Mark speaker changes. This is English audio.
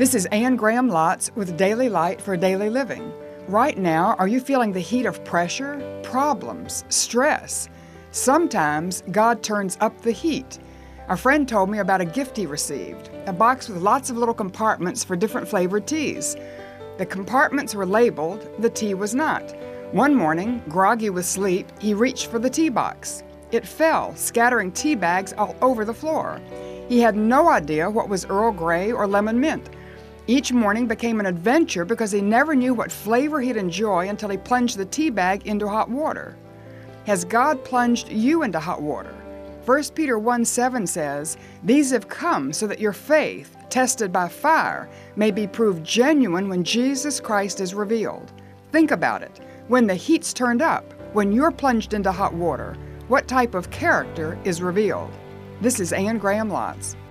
Speaker 1: This is Anne Graham Lotz with Daily Light for Daily Living. Right now, are you feeling the heat of pressure, problems, stress? Sometimes God turns up the heat. A friend told me about a gift he received, a box with lots of little compartments for different flavored teas. The compartments were labeled, the tea was not. One morning, groggy with sleep, he reached for the tea box. It fell, scattering tea bags all over the floor. He had no idea what was Earl Grey or lemon mint. Each morning became an adventure because he never knew what flavor he'd enjoy until he plunged the tea bag into hot water. Has God plunged you into hot water? 1 Peter 1:7 says, "These have come so that your faith, tested by fire, may be proved genuine when Jesus Christ is revealed." Think about it. When the heat's turned up, when you're plunged into hot water, what type of character is revealed? This is Anne Graham Lotz.